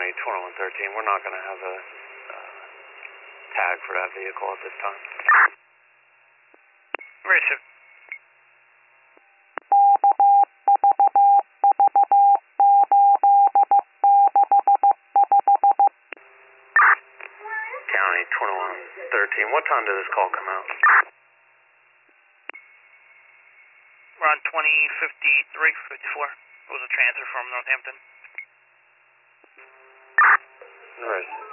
County 2113. We're not going to have a tag for that vehicle at this time. Receive. County 2113. What time did this call come out? Around 20:53, 54. It was a transfer from Northampton. Right.